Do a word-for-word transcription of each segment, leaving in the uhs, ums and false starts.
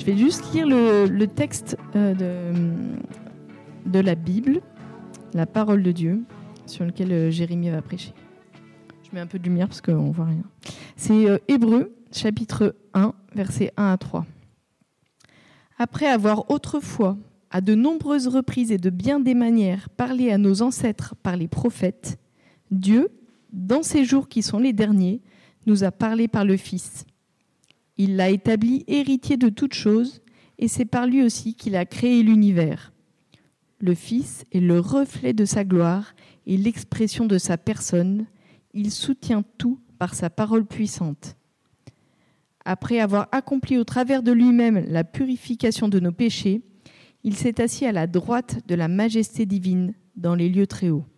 Je vais juste lire le, le texte euh, de, de la Bible, la parole de Dieu, sur lequel euh, Jérémie va prêcher. Je mets un peu de lumière parce qu'on ne voit rien. C'est euh, Hébreux, chapitre un, versets un à trois. Après avoir autrefois, à de nombreuses reprises et de bien des manières, parlé à nos ancêtres par les prophètes, Dieu, dans ces jours qui sont les derniers, nous a parlé par le Fils. Il l'a établi héritier de toutes choses, et c'est par lui aussi qu'il a créé l'univers. Le Fils est le reflet de sa gloire et l'expression de sa personne. Il soutient tout par sa parole puissante. Après avoir accompli au travers de lui-même la purification de nos péchés, il s'est assis à la droite de la majesté divine dans les lieux très hauts.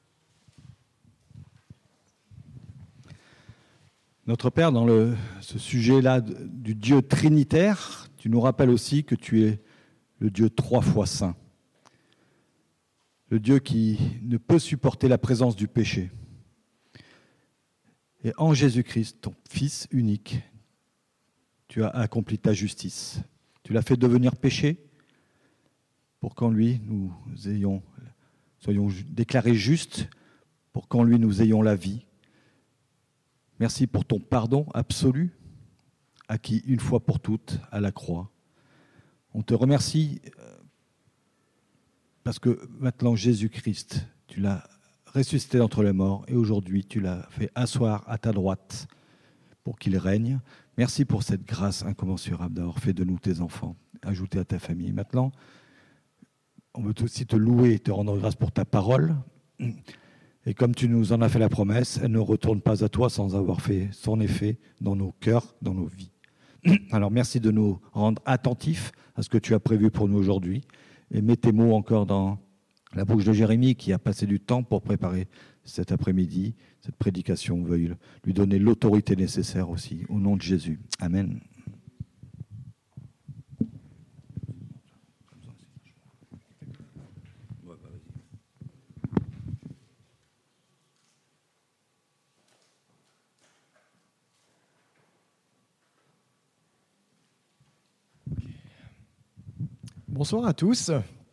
Notre Père, dans le, ce sujet-là du Dieu trinitaire, tu nous rappelles aussi que tu es le Dieu trois fois saint. Le Dieu qui ne peut supporter la présence du péché. Et en Jésus-Christ, ton Fils unique, tu as accompli ta justice. Tu l'as fait devenir péché pour qu'en lui, nous ayons, soyons déclarés justes, pour qu'en lui, nous ayons la vie. Merci pour ton pardon absolu, acquis une fois pour toutes à la croix. On te remercie parce que maintenant Jésus-Christ, tu l'as ressuscité d'entre les morts et aujourd'hui tu l'as fait asseoir à ta droite pour qu'il règne. Merci pour cette grâce incommensurable d'avoir fait de nous tes enfants, ajoutés à ta famille. Maintenant, on veut aussi te louer et te rendre grâce pour ta parole. Et comme tu nous en as fait la promesse, elle ne retourne pas à toi sans avoir fait son effet dans nos cœurs, dans nos vies. Alors merci de nous rendre attentifs à ce que tu as prévu pour nous aujourd'hui. Et mets tes mots encore dans la bouche de Jérémie qui a passé du temps pour préparer cet après-midi, cette prédication. Veuille lui donner l'autorité nécessaire aussi, au nom de Jésus. Amen. Bonsoir à tous.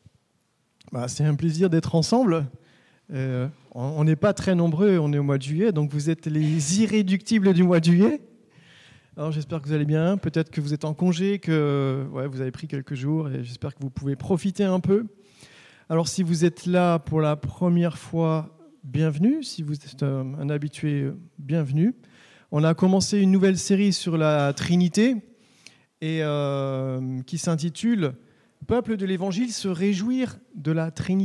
Bah, c'est un plaisir d'être ensemble. Euh, on n'est pas très nombreux, on est au mois de juillet, donc vous êtes les irréductibles du mois de juillet. Alors j'espère que vous allez bien. Peut-être que vous êtes en congé, que ouais, vous avez pris quelques jours, et j'espère que vous pouvez profiter un peu. Alors si vous êtes là pour la première fois, bienvenue. Si vous êtes un habitué, bienvenue. On a commencé une nouvelle série sur la Trinité et euh, qui s'intitule « Peuple de l'Évangile, se réjouir de la Trinité ».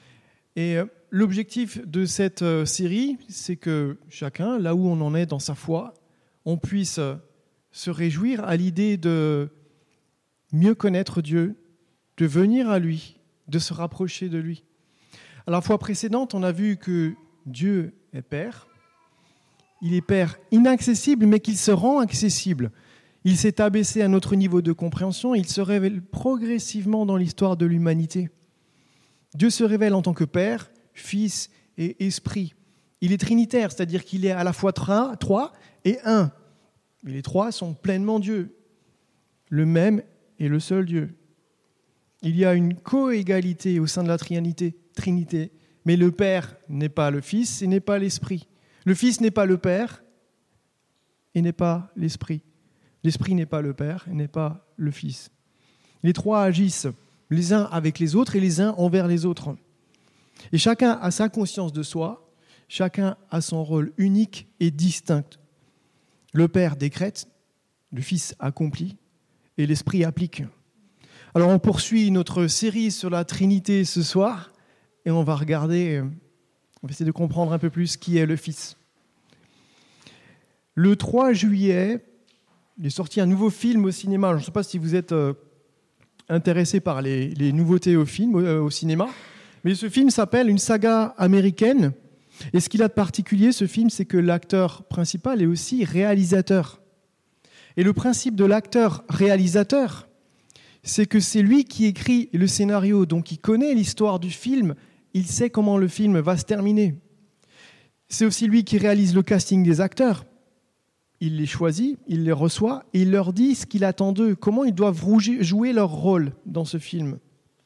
Et l'objectif de cette série, c'est que chacun, là où on en est dans sa foi, on puisse se réjouir à l'idée de mieux connaître Dieu, de venir à lui, de se rapprocher de lui. À la fois précédente, on a vu que Dieu est Père. Il est Père inaccessible, mais qu'il se rend accessible. Il s'est abaissé à notre niveau de compréhension, il se révèle progressivement dans l'histoire de l'humanité. Dieu se révèle en tant que Père, Fils et Esprit. Il est trinitaire, c'est-à-dire qu'il est à la fois trois et un. Mais les trois sont pleinement Dieu, le même et le seul Dieu. Il y a une co-égalité au sein de la Trinité, Trinité, mais le Père n'est pas le Fils et n'est pas l'Esprit. Le Fils n'est pas le Père et n'est pas l'Esprit. L'Esprit n'est pas le Père et n'est pas le Fils. Les trois agissent les uns avec les autres et les uns envers les autres. Et chacun a sa conscience de soi, chacun a son rôle unique et distinct. Le Père décrète, le Fils accomplit et l'Esprit applique. Alors on poursuit notre série sur la Trinité ce soir et on va regarder, on va essayer de comprendre un peu plus qui est le Fils. Le trois juillet, il est sorti un nouveau film au cinéma. Je ne sais pas si vous êtes euh, intéressé par les, les nouveautés au, film, euh, au cinéma, mais ce film s'appelle Une saga américaine. Et ce qu'il a de particulier, ce film, c'est que l'acteur principal est aussi réalisateur. Et le principe de l'acteur-réalisateur, c'est que c'est lui qui écrit le scénario, donc il connaît l'histoire du film, il sait comment le film va se terminer. C'est aussi lui qui réalise le casting des acteurs. il les choisit, il les reçoit et il leur dit ce qu'il attend d'eux, comment ils doivent jouer leur rôle dans ce film.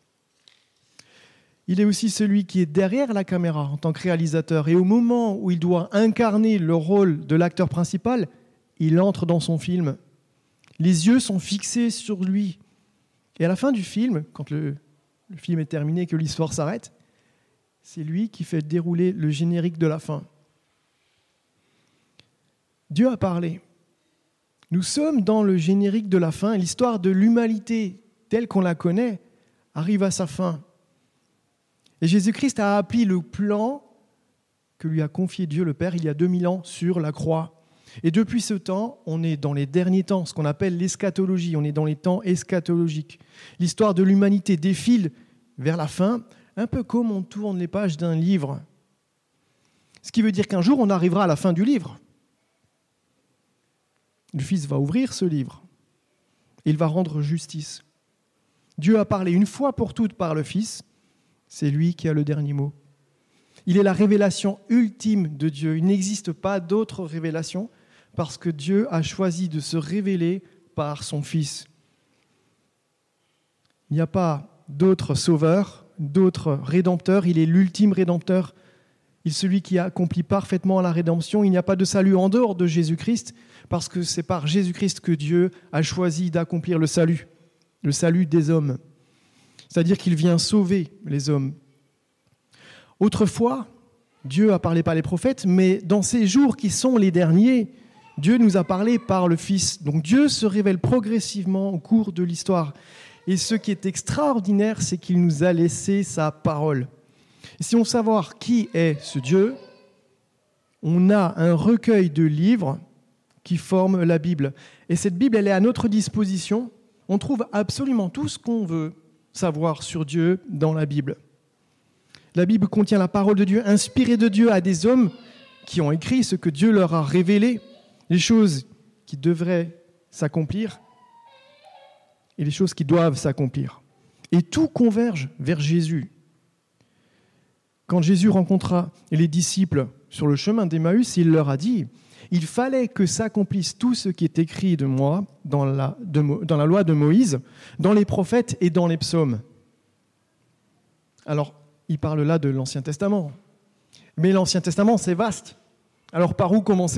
Il est aussi celui qui est derrière la caméra en tant que réalisateur. Et au moment où il doit incarner le rôle de l'acteur principal, il entre dans son film. Les yeux sont fixés sur lui. Et à la fin du film, quand le, le film est terminé et que l'histoire s'arrête, c'est lui qui fait dérouler le générique de la fin. Dieu a parlé. Nous sommes dans le générique de la fin. L'histoire de l'humanité telle qu'on la connaît arrive à sa fin. Et Jésus-Christ a appris le plan que lui a confié Dieu le Père il y a deux mille ans sur la croix. Et depuis ce temps, on est dans les derniers temps, ce qu'on appelle l'eschatologie. On est dans les temps eschatologiques. L'histoire de l'humanité défile vers la fin, un peu comme on tourne les pages d'un livre. Ce qui veut dire qu'un jour, on arrivera à la fin du livre. Le Fils va ouvrir ce livre. Il va rendre justice. Dieu a parlé une fois pour toutes par le Fils. C'est lui qui a le dernier mot. Il est la révélation ultime de Dieu. Il n'existe pas d'autre révélation parce que Dieu a choisi de se révéler par son Fils. Il n'y a pas d'autre sauveur, d'autre rédempteur. Il est l'ultime rédempteur. Il est celui qui a accompli parfaitement la rédemption. Il n'y a pas de salut en dehors de Jésus-Christ parce que c'est par Jésus-Christ que Dieu a choisi d'accomplir le salut, le salut des hommes. C'est-à-dire qu'il vient sauver les hommes. Autrefois, Dieu a parlé par les prophètes, mais dans ces jours qui sont les derniers, Dieu nous a parlé par le Fils. Donc Dieu se révèle progressivement au cours de l'histoire. Et ce qui est extraordinaire, c'est qu'il nous a laissé sa parole. Et si on veut savoir qui est ce Dieu, on a un recueil de livres qui forment la Bible. Et cette Bible, elle est à notre disposition. On trouve absolument tout ce qu'on veut savoir sur Dieu dans la Bible. La Bible contient la parole de Dieu, inspirée de Dieu à des hommes qui ont écrit ce que Dieu leur a révélé, les choses qui devraient s'accomplir et les choses qui doivent s'accomplir. Et tout converge vers Jésus. Quand Jésus rencontra les disciples sur le chemin d'Emmaüs, il leur a dit « Il fallait que s'accomplisse tout ce qui est écrit de moi dans la, de, dans la loi de Moïse, dans les prophètes et dans les psaumes. » Alors, il parle là de l'Ancien Testament. Mais l'Ancien Testament, c'est vaste. Alors, par où commencer ?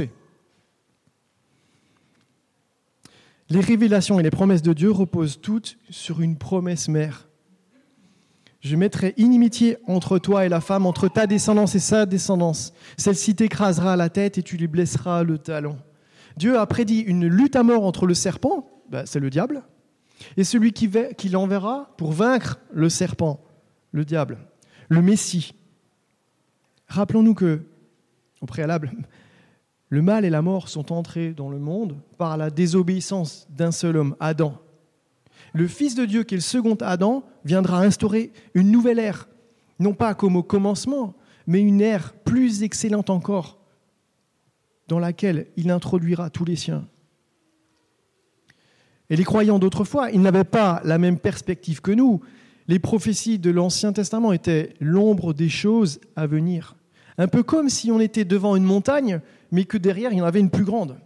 Les révélations et les promesses de Dieu reposent toutes sur une promesse mère. Je mettrai inimitié entre toi et la femme, entre ta descendance et sa descendance. Celle-ci t'écrasera la tête et tu lui blesseras le talon. Dieu a prédit une lutte à mort entre le serpent, ben c'est le diable, et celui qui, va, qui l'enverra pour vaincre le serpent, le diable, le Messie. Rappelons-nous que, au préalable, le mal et la mort sont entrés dans le monde par la désobéissance d'un seul homme, Adam. Le Fils de Dieu, qui est le second Adam, viendra instaurer une nouvelle ère, non pas comme au commencement, mais une ère plus excellente encore, dans laquelle il introduira tous les siens. Et les croyants d'autrefois, ils n'avaient pas la même perspective que nous. Les prophéties de l'Ancien Testament étaient l'ombre des choses à venir. Un peu comme si on était devant une montagne, mais que derrière, il y en avait une plus grande.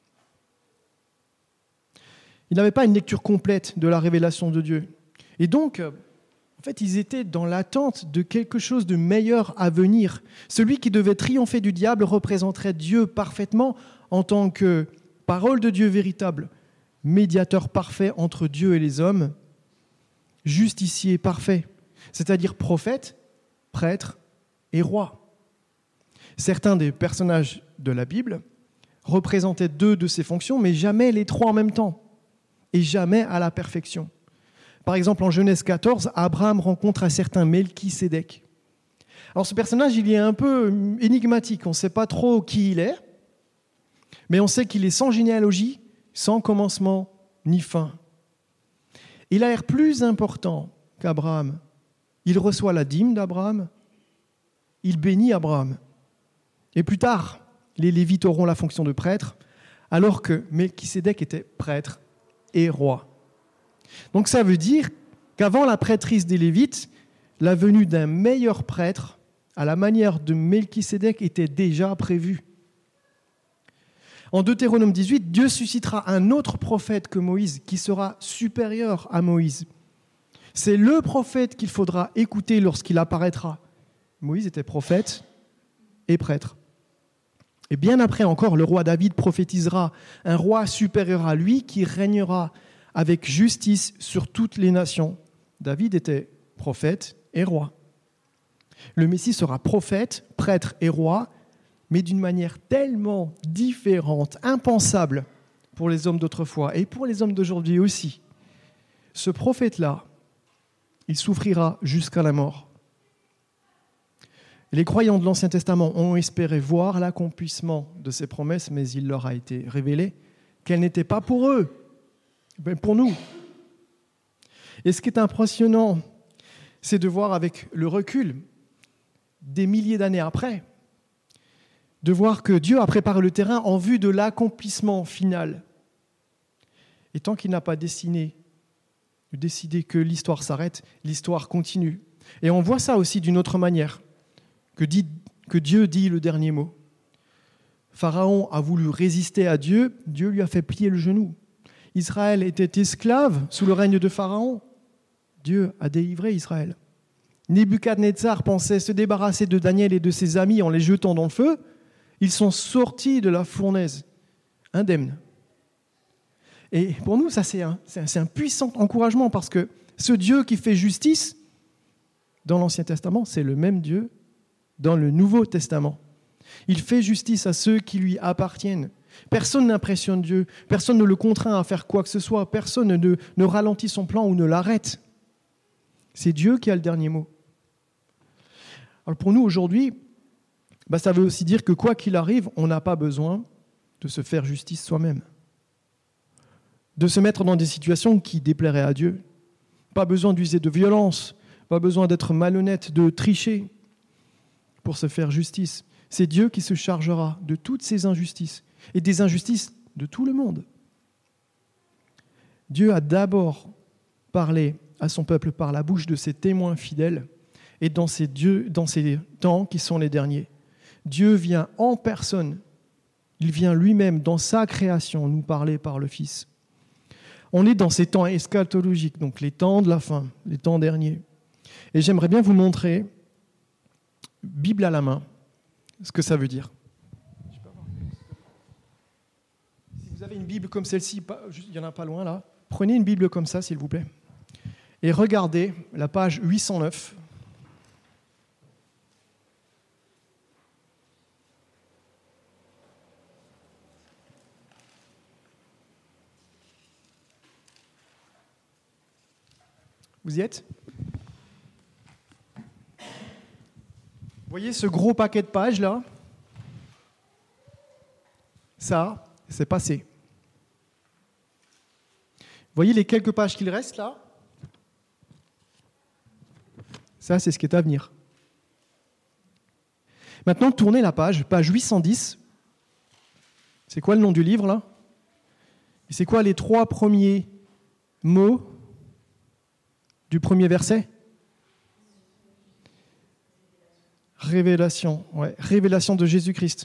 Ils n'avaient pas une lecture complète de la révélation de Dieu. Et donc, en fait, ils étaient dans l'attente de quelque chose de meilleur à venir. Celui qui devait triompher du diable représenterait Dieu parfaitement en tant que parole de Dieu véritable, médiateur parfait entre Dieu et les hommes, justicier parfait, c'est-à-dire prophète, prêtre et roi. Certains des personnages de la Bible représentaient deux de ces fonctions, mais jamais les trois en même temps. Et jamais à la perfection. Par exemple, en Genèse quatorze, Abraham rencontre un certain Melchisédek. Alors ce personnage, il est un peu énigmatique, on ne sait pas trop qui il est, mais on sait qu'il est sans généalogie, sans commencement ni fin. Il a l'air plus important qu'Abraham. Il reçoit la dîme d'Abraham, il bénit Abraham. Et plus tard, les Lévites auront la fonction de prêtre, alors que Melchisédek était prêtre et roi. Donc ça veut dire qu'avant la prêtrise des Lévites, la venue d'un meilleur prêtre, à la manière de Melchisédek, était déjà prévue. En Deutéronome dix-huit, Dieu suscitera un autre prophète que Moïse qui sera supérieur à Moïse. C'est le prophète qu'il faudra écouter lorsqu'il apparaîtra. Moïse était prophète et prêtre. Et bien après encore, le roi David prophétisera un roi supérieur à lui qui régnera avec justice sur toutes les nations. David était prophète et roi. Le Messie sera prophète, prêtre et roi, mais d'une manière tellement différente, impensable pour les hommes d'autrefois et pour les hommes d'aujourd'hui aussi. Ce prophète-là, il souffrira jusqu'à la mort. Les croyants de l'Ancien Testament ont espéré voir l'accomplissement de ces promesses, mais il leur a été révélé qu'elles n'étaient pas pour eux, mais pour nous. Et ce qui est impressionnant, c'est de voir avec le recul, des milliers d'années après, de voir que Dieu a préparé le terrain en vue de l'accomplissement final. Et tant qu'il n'a pas dessiné, décidé que l'histoire s'arrête, l'histoire continue. Et on voit ça aussi d'une autre manière. Que, dit, que Dieu dit le dernier mot. Pharaon a voulu résister à Dieu, Dieu lui a fait plier le genou. Israël était esclave sous le règne de Pharaon, Dieu a délivré Israël. Nebuchadnezzar pensait se débarrasser de Daniel et de ses amis en les jetant dans le feu, ils sont sortis de la fournaise, indemnes. Et pour nous, ça c'est un, c'est un, c'est un puissant encouragement parce que ce Dieu qui fait justice, dans l'Ancien Testament, c'est le même Dieu dans le Nouveau Testament. Il fait justice à ceux qui lui appartiennent. Personne n'impressionne Dieu, personne ne le contraint à faire quoi que ce soit, personne ne, ne ralentit son plan ou ne l'arrête. C'est Dieu qui a le dernier mot. Alors pour nous aujourd'hui, bah ça veut aussi dire que quoi qu'il arrive, on n'a pas besoin de se faire justice soi-même, de se mettre dans des situations qui déplairaient à Dieu. Pas besoin d'user de violence, pas besoin d'être malhonnête, de tricher pour se faire justice. C'est Dieu qui se chargera de toutes ces injustices et des injustices de tout le monde. Dieu a d'abord parlé à son peuple par la bouche de ses témoins fidèles et dans ces, dieux, dans ces temps qui sont les derniers. Dieu vient en personne, il vient lui-même dans sa création nous parler par le Fils. On est dans ces temps eschatologiques, donc les temps de la fin, les temps derniers. Et j'aimerais bien vous montrer, Bible à la main, ce que ça veut dire. Si vous avez une Bible comme celle-ci, il n'y en a pas loin là, prenez une Bible comme ça, s'il vous plaît, et regardez la page huit cent neuf. Vous y êtes ? Vous voyez ce gros paquet de pages là ? Ça, c'est passé. Vous voyez les quelques pages qu'il reste là ? Ça, c'est ce qui est à venir. Maintenant, tournez la page, page huit cent dix. C'est quoi le nom du livre là ? Et c'est quoi les trois premiers mots du premier verset ? Révélation, ouais, révélation de Jésus-Christ.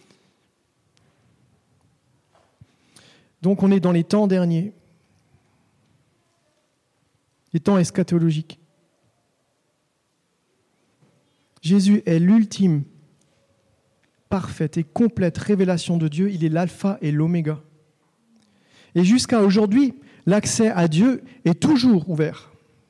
Donc on est dans les temps derniers, les temps eschatologiques. Jésus est l'ultime, parfaite et complète révélation de Dieu. Il est l'alpha et l'oméga. Et jusqu'à aujourd'hui, l'accès à Dieu est toujours ouvert.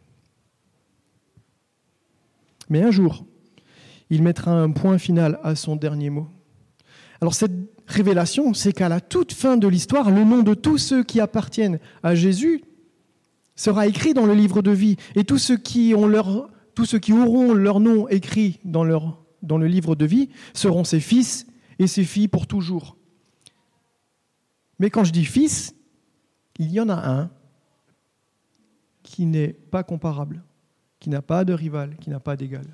Mais un jour, il mettra un point final à son dernier mot. Alors cette révélation, c'est qu'à la toute fin de l'histoire, le nom de tous ceux qui appartiennent à Jésus sera écrit dans le livre de vie. Et tous ceux qui, ont leur, tous ceux qui auront leur nom écrit dans, leur, dans le livre de vie seront ses fils et ses filles pour toujours. Mais quand je dis fils, il y en a un qui n'est pas comparable, qui n'a pas de rival, qui n'a pas d'égal.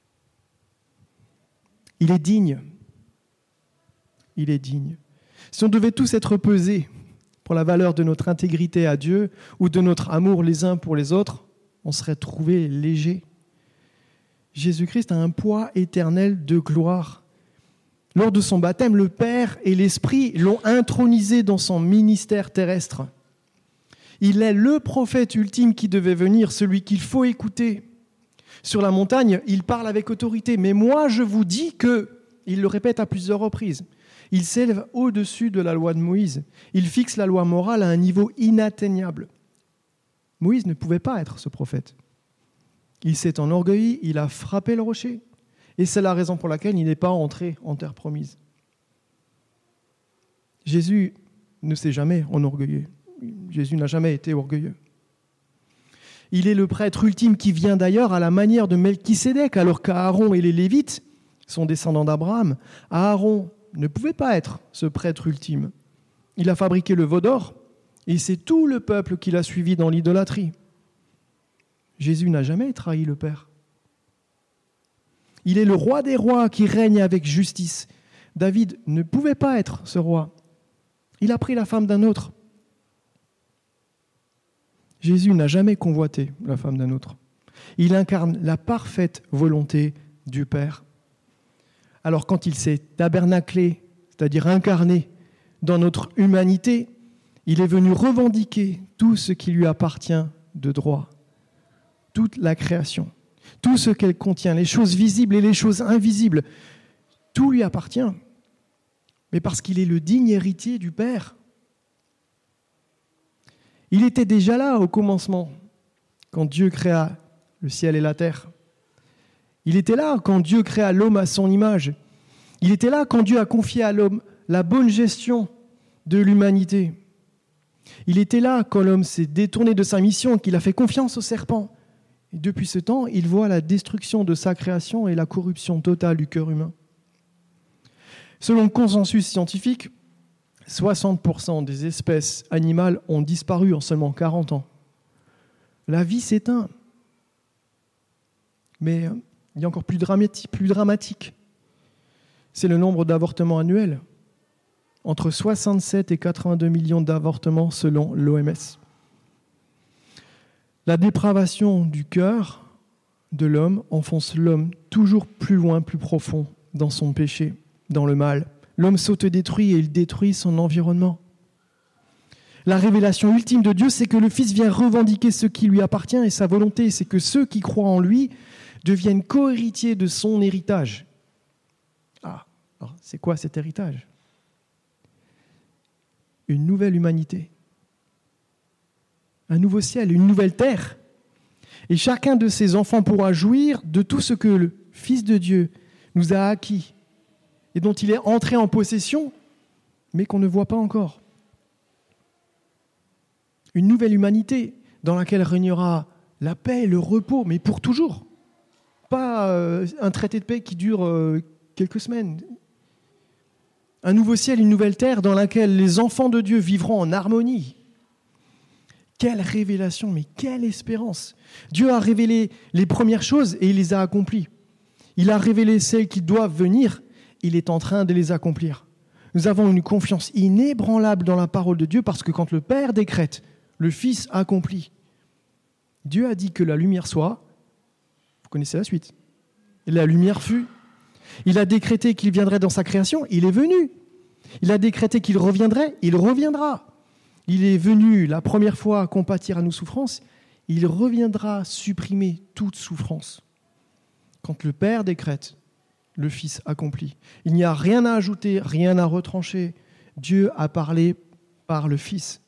Il est digne. Il est digne. Si on devait tous être pesés pour la valeur de notre intégrité à Dieu ou de notre amour les uns pour les autres, on serait trouvé léger. Jésus-Christ a un poids éternel de gloire. Lors de son baptême, le Père et l'Esprit l'ont intronisé dans son ministère terrestre. Il est le prophète ultime qui devait venir, celui qu'il faut écouter. Sur la montagne, il parle avec autorité. Mais moi, je vous dis que, il le répète à plusieurs reprises, il s'élève au-dessus de la loi de Moïse. Il fixe la loi morale à un niveau inatteignable. Moïse ne pouvait pas être ce prophète. Il s'est enorgueilli, il a frappé le rocher. Et c'est la raison pour laquelle il n'est pas entré en terre promise. Jésus ne s'est jamais enorgueilli. Jésus n'a jamais été orgueilleux. Il est le prêtre ultime qui vient d'ailleurs à la manière de Melchisédek, alors qu'Aaron et les Lévites sont descendants d'Abraham. Aaron ne pouvait pas être ce prêtre ultime. Il a fabriqué le veau d'or et c'est tout le peuple qui l'a suivi dans l'idolâtrie. Jésus n'a jamais trahi le Père. Il est le roi des rois qui règne avec justice. David ne pouvait pas être ce roi. Il a pris la femme d'un autre. Jésus n'a jamais convoité la femme d'un autre. Il incarne la parfaite volonté du Père. Alors quand il s'est tabernaclé, c'est-à-dire incarné dans notre humanité, il est venu revendiquer tout ce qui lui appartient de droit, toute la création. Tout ce qu'elle contient, les choses visibles et les choses invisibles, tout lui appartient. Mais parce qu'il est le digne héritier du Père. Il était déjà là au commencement, quand Dieu créa le ciel et la terre. Il était là quand Dieu créa l'homme à son image. Il était là quand Dieu a confié à l'homme la bonne gestion de l'humanité. Il était là quand l'homme s'est détourné de sa mission, qu'il a fait confiance au serpent. Et depuis ce temps, il voit la destruction de sa création et la corruption totale du cœur humain. Selon le consensus scientifique, soixante pour cent des espèces animales ont disparu en seulement quarante ans. La vie s'éteint. Mais il y a encore plus dramatique, plus dramatique. C'est le nombre d'avortements annuels. Entre soixante-sept et quatre-vingt-deux millions d'avortements selon l'O M S. La dépravation du cœur de l'homme enfonce l'homme toujours plus loin, plus profond dans son péché, dans le mal. L'homme s'autodétruit et il détruit son environnement. La révélation ultime de Dieu, c'est que le Fils vient revendiquer ce qui lui appartient et sa volonté, c'est que ceux qui croient en lui deviennent co-héritiers de son héritage. Ah, alors c'est quoi cet héritage ? Une nouvelle humanité. Un nouveau ciel, une nouvelle terre. Et chacun de ces enfants pourra jouir de tout ce que le Fils de Dieu nous a acquis et dont il est entré en possession, mais qu'on ne voit pas encore. Une nouvelle humanité dans laquelle régnera la paix, le repos, mais pour toujours. Pas euh, un traité de paix qui dure euh, quelques semaines. Un nouveau ciel, une nouvelle terre dans laquelle les enfants de Dieu vivront en harmonie. Quelle révélation, mais quelle espérance. Dieu a révélé les premières choses et il les a accomplies. Il a révélé celles qui doivent venir, il est en train de les accomplir. Nous avons une confiance inébranlable dans la parole de Dieu parce que quand le Père décrète, le Fils accomplit. Dieu a dit que la lumière soit, vous connaissez la suite, et la lumière fut. Il a décrété qu'il viendrait dans sa création, il est venu. Il a décrété qu'il reviendrait, il reviendra. Il est venu la première fois compatir à nos souffrances, il reviendra supprimer toute souffrance. Quand le Père décrète, le Fils accomplit. Il n'y a rien à ajouter, rien à retrancher. Dieu a parlé par le Fils.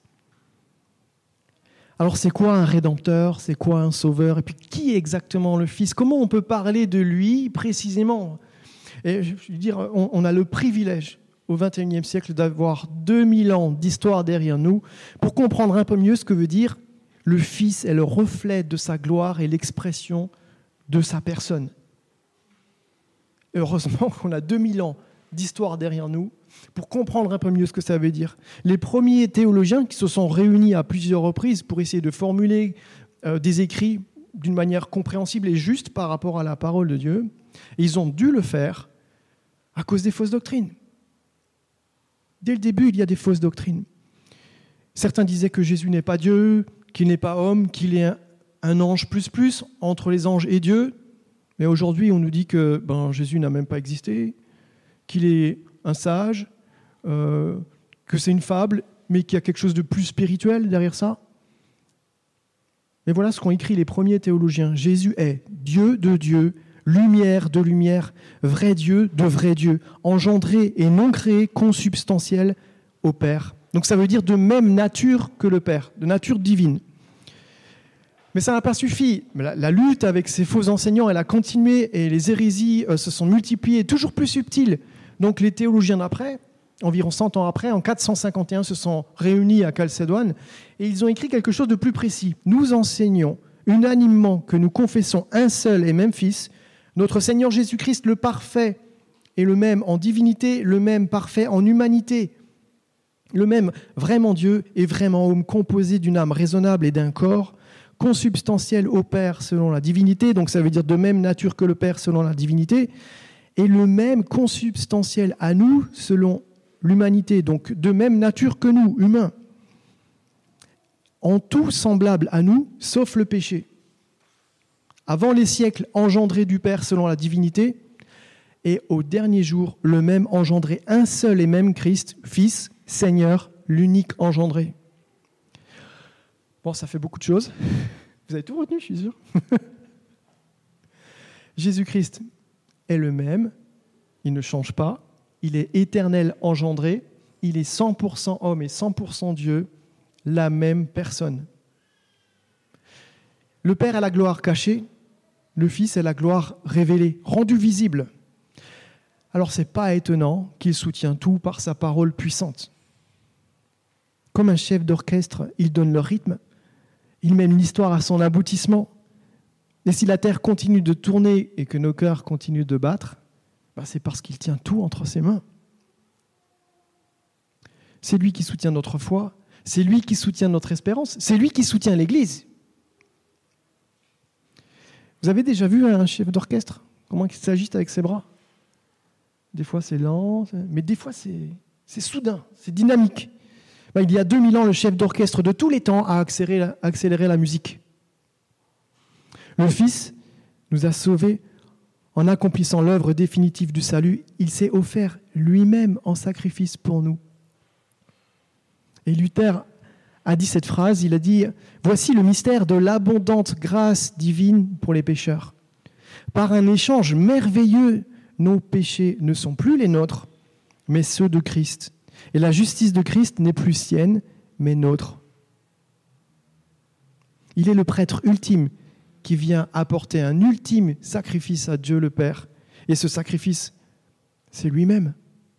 Alors c'est quoi un rédempteur ? C'est quoi un sauveur ? Et puis qui est exactement le Fils ? Comment on peut parler de lui précisément ? Et je veux dire, on, on a le privilège au vingt et unième siècle d'avoir deux mille ans d'histoire derrière nous pour comprendre un peu mieux ce que veut dire le Fils est le reflet de sa gloire et l'expression de sa personne. Et heureusement qu'on a deux mille ans d'histoire derrière nous pour comprendre un peu mieux ce que ça veut dire. Les premiers théologiens qui se sont réunis à plusieurs reprises pour essayer de formuler euh, des écrits d'une manière compréhensible et juste par rapport à la parole de Dieu, et ils ont dû le faire à cause des fausses doctrines. Dès le début, il y a des fausses doctrines. Certains disaient que Jésus n'est pas Dieu, qu'il n'est pas homme, qu'il est un, un ange plus plus entre les anges et Dieu. Mais aujourd'hui, on nous dit que ben, Jésus n'a même pas existé, qu'il est un sage, euh, que c'est une fable, mais qu'il y a quelque chose de plus spirituel derrière ça. Mais voilà ce qu'ont écrit les premiers théologiens. Jésus est Dieu de Dieu, lumière de lumière, vrai Dieu de vrai Dieu, engendré et non créé, consubstantiel au Père. Donc ça veut dire de même nature que le Père, de nature divine. Mais ça n'a pas suffi. La, la lutte avec ces faux enseignants, elle a continué et les hérésies euh, se sont multipliées, toujours plus subtiles. Donc les théologiens d'après, environ cent ans après, en quatre cent cinquante et un, se sont réunis à Chalcédoine et ils ont écrit quelque chose de plus précis. Nous enseignons unanimement que nous confessons un seul et même Fils, notre Seigneur Jésus-Christ, le parfait et le même en divinité, le même parfait en humanité, le même vraiment Dieu et vraiment homme, composé d'une âme raisonnable et d'un corps, consubstantiel au Père selon la divinité, donc ça veut dire de même nature que le Père selon la divinité, et le même consubstantiel à nous selon l'humanité, donc de même nature que nous, humains, en tout semblable à nous, sauf le péché. Avant les siècles, engendré du Père selon la divinité, et au dernier jour, le même engendré, un seul et même Christ, Fils, Seigneur, l'unique engendré. Bon, ça fait beaucoup de choses. Vous avez tout retenu, je suis sûr. Jésus-Christ est le même, il ne change pas, il est éternel engendré, il est cent pour cent homme et cent pour cent Dieu, la même personne. Le Père a la gloire cachée, le Fils a la gloire révélée, rendue visible. Alors ce n'est pas étonnant qu'il soutient tout par sa parole puissante. Comme un chef d'orchestre, il donne le rythme, il mène l'histoire à son aboutissement. Et si la terre continue de tourner et que nos cœurs continuent de battre, ben c'est parce qu'il tient tout entre ses mains. C'est lui qui soutient notre foi, c'est lui qui soutient notre espérance, c'est lui qui soutient l'Église. Vous avez déjà vu un chef d'orchestre, comment il s'agite avec ses bras? Des fois c'est lent, mais des fois c'est, c'est soudain, c'est dynamique. Ben, il y a deux mille ans, le chef d'orchestre de tous les temps a accéléré, accéléré la musique. Le Fils nous a sauvés en accomplissant l'œuvre définitive du salut. Il s'est offert lui-même en sacrifice pour nous. Et Luther a dit cette phrase, il a dit « Voici le mystère de l'abondante grâce divine pour les pécheurs. Par un échange merveilleux, nos péchés ne sont plus les nôtres, mais ceux de Christ. Et la justice de Christ n'est plus sienne, mais nôtre. » Il est le prêtre ultime qui vient apporter un ultime sacrifice à Dieu le Père. Et ce sacrifice, c'est lui-même.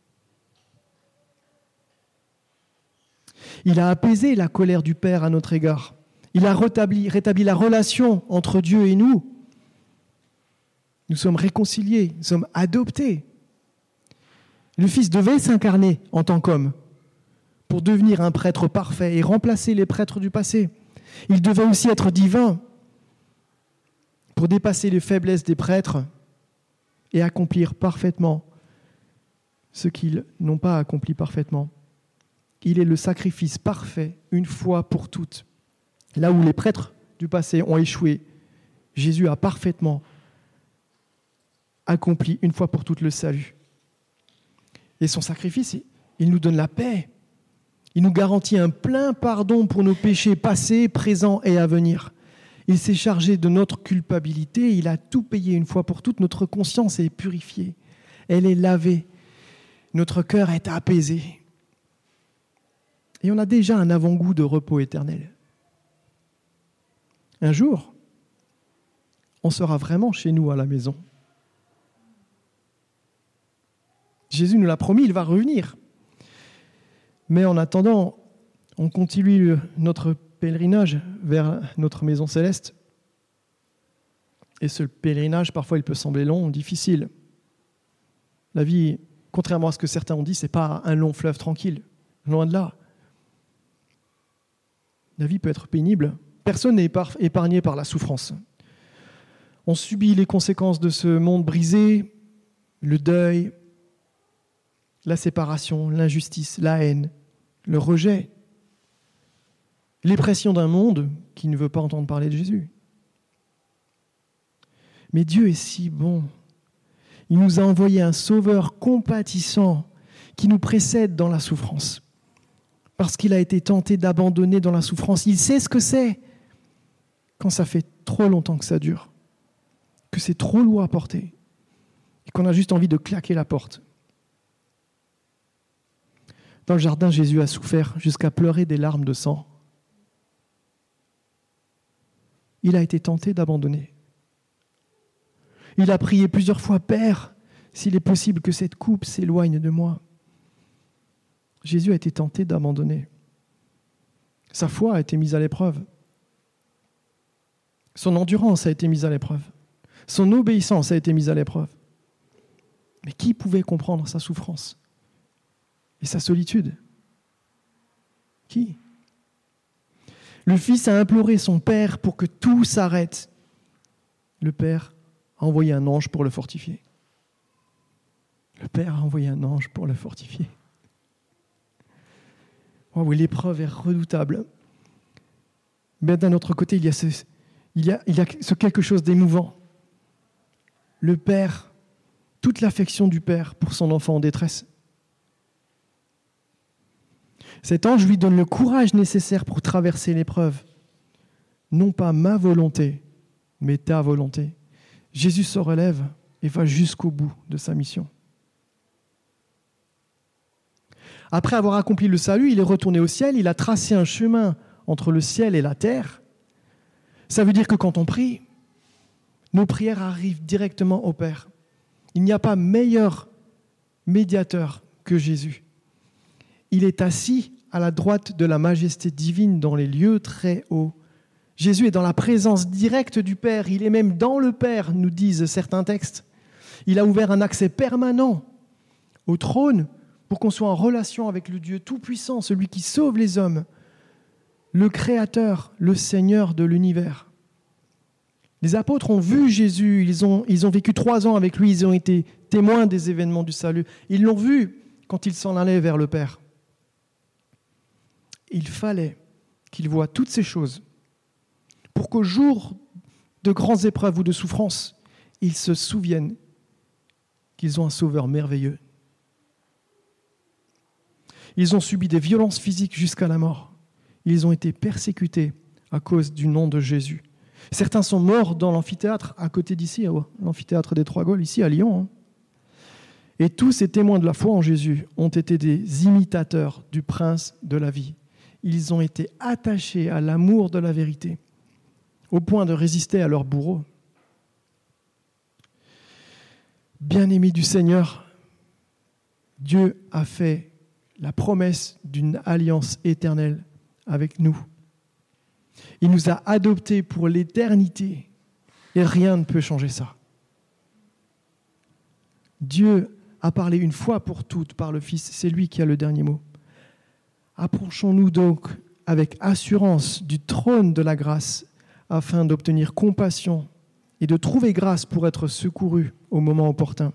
Il a apaisé la colère du Père à notre égard. Il a rétabli, rétabli la relation entre Dieu et nous. Nous sommes réconciliés, nous sommes adoptés. Le Fils devait s'incarner en tant qu'homme pour devenir un prêtre parfait et remplacer les prêtres du passé. Il devait aussi être divin pour dépasser les faiblesses des prêtres et accomplir parfaitement ce qu'ils n'ont pas accompli parfaitement. Il est le sacrifice parfait une fois pour toutes. Là où les prêtres du passé ont échoué, Jésus a parfaitement accompli une fois pour toutes le salut. Et son sacrifice, il nous donne la paix. Il nous garantit un plein pardon pour nos péchés passés, présents et à venir. Il s'est chargé de notre culpabilité. Il a tout payé une fois pour toutes. Notre conscience est purifiée. Elle est lavée. Notre cœur est apaisé. Et on a déjà un avant-goût de repos éternel. Un jour, on sera vraiment chez nous à la maison. Jésus nous l'a promis, il va revenir. Mais en attendant, on continue notre pèlerinage vers notre maison céleste. Et ce pèlerinage, parfois, il peut sembler long, difficile. La vie, contrairement à ce que certains ont dit, ce n'est pas un long fleuve tranquille. Loin de là. La vie peut être pénible. Personne n'est épargné par la souffrance. On subit les conséquences de ce monde brisé, le deuil, la séparation, l'injustice, la haine, le rejet, les pressions d'un monde qui ne veut pas entendre parler de Jésus. Mais Dieu est si bon. Il nous a envoyé un sauveur compatissant qui nous précède dans la souffrance. Parce qu'il a été tenté d'abandonner dans la souffrance. Il sait ce que c'est quand ça fait trop longtemps que ça dure, que c'est trop lourd à porter et qu'on a juste envie de claquer la porte. Dans le jardin, Jésus a souffert jusqu'à pleurer des larmes de sang. Il a été tenté d'abandonner. Il a prié plusieurs fois, « Père, s'il est possible que cette coupe s'éloigne de moi. » Jésus a été tenté d'abandonner. Sa foi a été mise à l'épreuve. Son endurance a été mise à l'épreuve. Son obéissance a été mise à l'épreuve. Mais qui pouvait comprendre sa souffrance et sa solitude? Qui? Le Fils a imploré son Père pour que tout s'arrête. Le Père a envoyé un ange pour le fortifier. Le Père a envoyé un ange pour le fortifier. Oh oui, l'épreuve est redoutable. Mais d'un autre côté, il y a ce, il y a, il y a ce quelque chose d'émouvant. Le Père, toute l'affection du Père pour son enfant en détresse. Cet ange lui donne le courage nécessaire pour traverser l'épreuve. Non pas ma volonté, mais ta volonté. Jésus se relève et va jusqu'au bout de sa mission. Après avoir accompli le salut, il est retourné au ciel, il a tracé un chemin entre le ciel et la terre. Ça veut dire que quand on prie, nos prières arrivent directement au Père. Il n'y a pas meilleur médiateur que Jésus. Il est assis à la droite de la majesté divine dans les lieux très hauts. Jésus est dans la présence directe du Père. Il est même dans le Père, nous disent certains textes. Il a ouvert un accès permanent au trône pour qu'on soit en relation avec le Dieu Tout-Puissant, celui qui sauve les hommes, le Créateur, le Seigneur de l'univers. Les apôtres ont vu Jésus, ils ont, ils ont vécu trois ans avec lui, ils ont été témoins des événements du salut. Ils l'ont vu quand il s'en allait vers le Père. Il fallait qu'ils voient toutes ces choses pour qu'au jour de grandes épreuves ou de souffrances, ils se souviennent qu'ils ont un Sauveur merveilleux. Ils ont subi des violences physiques jusqu'à la mort. Ils ont été persécutés à cause du nom de Jésus. Certains sont morts dans l'amphithéâtre à côté d'ici, l'amphithéâtre des Trois Gaules, ici à Lyon. Et tous ces témoins de la foi en Jésus ont été des imitateurs du prince de la vie. Ils ont été attachés à l'amour de la vérité, au point de résister à leurs bourreaux. Bien-aimés du Seigneur, Dieu a fait la promesse d'une alliance éternelle avec nous. Il nous a adoptés pour l'éternité et rien ne peut changer ça. Dieu a parlé une fois pour toutes par le Fils, c'est lui qui a le dernier mot. Approchons-nous donc avec assurance du trône de la grâce afin d'obtenir compassion et de trouver grâce pour être secourus au moment opportun.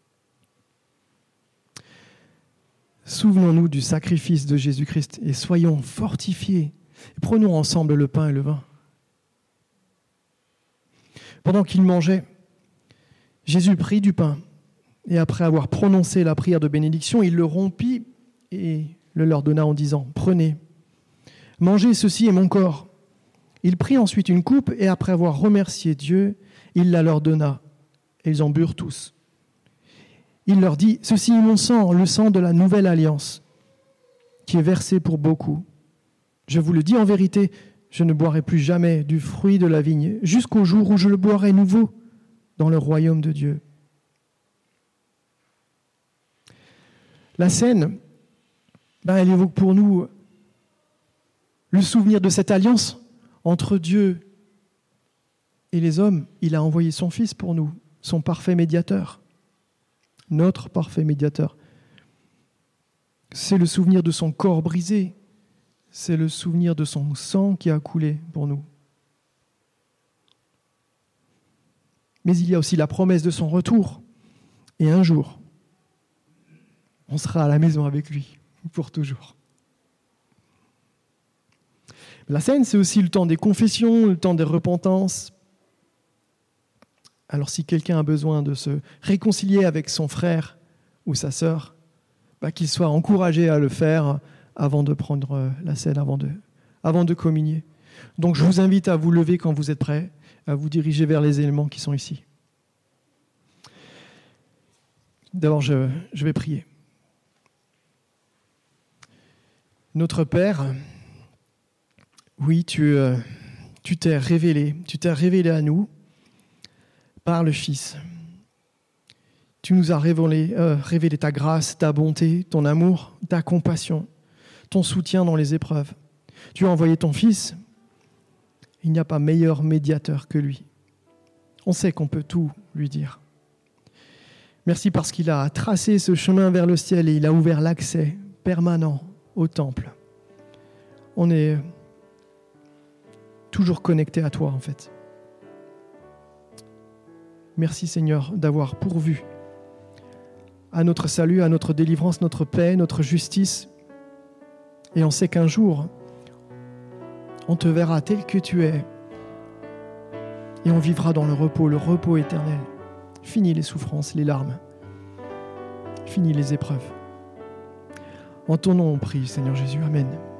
Souvenons-nous du sacrifice de Jésus-Christ et soyons fortifiés. Prenons ensemble le pain et le vin. Pendant qu'ils mangeaient, Jésus prit du pain et après avoir prononcé la prière de bénédiction, il le rompit et le leur donna en disant « Prenez, mangez, ceci est mon corps ». Il prit ensuite une coupe et après avoir remercié Dieu, il la leur donna et ils en burent tous. Il leur dit « Ceci est mon sang, le sang de la nouvelle alliance, qui est versé pour beaucoup. Je vous le dis en vérité, je ne boirai plus jamais du fruit de la vigne, jusqu'au jour où je le boirai nouveau dans le royaume de Dieu. » La scène, ben, elle évoque pour nous le souvenir de cette alliance entre Dieu et les hommes. Il a envoyé son Fils pour nous, son parfait médiateur, notre parfait médiateur. C'est le souvenir de son corps brisé, c'est le souvenir de son sang qui a coulé pour nous. Mais il y a aussi la promesse de son retour. Et un jour, on sera à la maison avec lui, pour toujours. La scène, c'est aussi le temps des confessions, le temps des repentances. Alors si quelqu'un a besoin de se réconcilier avec son frère ou sa sœur, bah, qu'il soit encouragé à le faire avant de prendre la scène, avant de, avant de communier. Donc je vous invite à vous lever quand vous êtes prêts, à vous diriger vers les éléments qui sont ici. D'abord, je, je vais prier. Notre Père, oui, tu, euh, tu t'es révélé, tu t'es révélé à nous par le Fils. Tu nous as révélé, euh, révélé ta grâce, ta bonté, ton amour, ta compassion, ton soutien dans les épreuves. Tu as envoyé ton Fils. Il n'y a pas meilleur médiateur que lui. On sait qu'on peut tout lui dire. Merci parce qu'il a tracé ce chemin vers le ciel et il a ouvert l'accès permanent au temple. On est toujours connecté à toi, en fait. Merci, Seigneur, d'avoir pourvu à notre salut, à notre délivrance, notre paix, notre justice. Et on sait qu'un jour, on te verra tel que tu es et on vivra dans le repos, le repos éternel. Fini les souffrances, les larmes. Fini les épreuves. En ton nom, on prie, Seigneur Jésus. Amen.